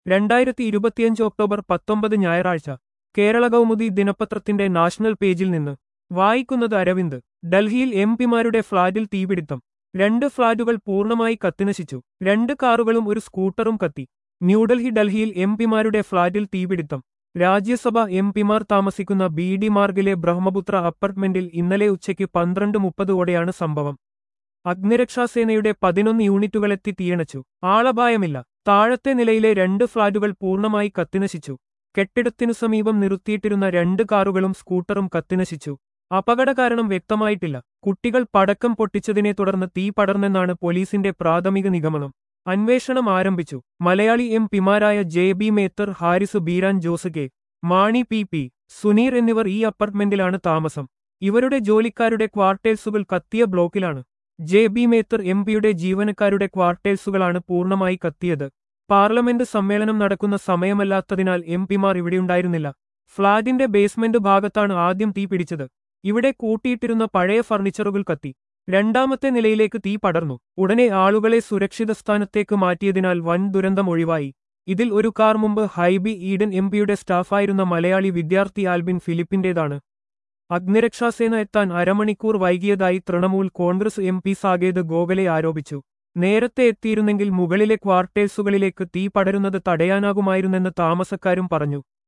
2025 October 19 ഞായറാഴ്ച കേരള കൗമുദി ദിനപത്രത്തിന്റെ national പേജിൽ നിന്ന് വായിക്കുന്നത് അരവിന്ദ്. ഡൽഹിയിൽ എംപിമാരുടെ ഫ്ളാറ്റിൽ തീപിടുത്തം. 2 ഫ്ളാറ്റുകൾ പൂർണ്ണമായി കത്തിനശിച്ചു. 2 കാറുകളും ഒരു സ്കൂട്ടറും കത്തി. ഡൽഹിയിൽ എംപിമാരുടെ ഫ്ളാറ്റിൽ തീപിടുത്തം. രാജ്യസഭ എംപിമാർ താമസിക്കുന്ന ബി മാർഗിലെ ബ്രഹ്മപുത്ര അപ്പാർട്ട്മെന്റിൽ ഇന്നലെ ഉച്ചയ്ക്ക് 12:30ഓടെയാണ് സംഭവം. അഗ്നിരക്ഷാസേനയുടെ 11 യൂണിറ്റുകളെത്തി തീയണച്ചു. ആളപായമില്ല. താഴത്തെ നിലയിലെ 2 ഫ്ളാറ്റുകൾ പൂർണ്ണമായി കത്തിനശിച്ചു. കെട്ടിടത്തിനു സമീപം നിർത്തിയിട്ടിരുന്ന 2 കാറുകളും സ്കൂട്ടറും കത്തിനശിച്ചു. അപകടകാരണം വ്യക്തമായിട്ടില്ല. കുട്ടികൾ പടക്കം പൊട്ടിച്ചതിനെ തുടർന്ന് തീ പടർന്നെന്നാണ് പോലീസിന്റെ പ്രാഥമിക നിഗമനം. അന്വേഷണം ആരംഭിച്ചു. മലയാളി എംപിമാരായ JB Mather, Haris Beeran, Jose K Mani, PP Suneer എന്നിവർ ഈ അപ്പാർട്ട്മെന്റിലാണ് താമസം. ഇവരുടെ ജോലിക്കാരുടെ ക്വാർട്ടേഴ്സുകൾ കത്തിയ ബ്ലോക്കിലാണ്. JB മേത്തർ എംപിയുടെ ജീവനക്കാരുടെ ക്വാർട്ടേഴ്സുകളാണ് പൂർണ്ണമായി കത്തിയത്. പാർലമെന്റ് സമ്മേളനം നടക്കുന്ന സമയമല്ലാത്തതിനാൽ എംപിമാർ ഇവിടെയുണ്ടായിരുന്നില്ല. ഫ്ളാറ്റിന്റെ ബേസ്മെന്റ് ഭാഗത്താണ് ആദ്യം തീ പിടിച്ചത്. ഇവിടെ കൂട്ടിയിട്ടിരുന്ന പഴയ ഫർണിച്ചറുകൾ കത്തി. 2ാമത്തെ നിലയിലേക്ക് തീ പടർന്നു. ഉടനെ ആളുകളെ സുരക്ഷിത സ്ഥാനത്തേക്ക് മാറ്റിയതിനാൽ വൻ ദുരന്തം ഒഴിവായി. ഇതിൽ ഒരു കാർ മുമ്പ് ഹൈബി ഈഡൻ എംപിയുടെ സ്റ്റാഫായിരുന്ന മലയാളി വിദ്യാർത്ഥി ആൽബിൻ ഫിലിപ്പിന്റേതാണ്. അഗ്നിരക്ഷാസേന എത്താൻ അരമണിക്കൂർ വൈകിയതായി തൃണമൂൽ കോൺഗ്രസ് MP സാകേത് ഗോഖലെ ആരോപിച്ചു. നേരത്തെ എത്തിയിരുന്നെങ്കിൽ മുകളിലെ ക്വാർട്ടേഴ്സുകളിലേക്ക് തീ പടരുന്നത് തടയാനാകുമായിരുന്നെന്ന് താമസക്കാരും പറഞ്ഞു.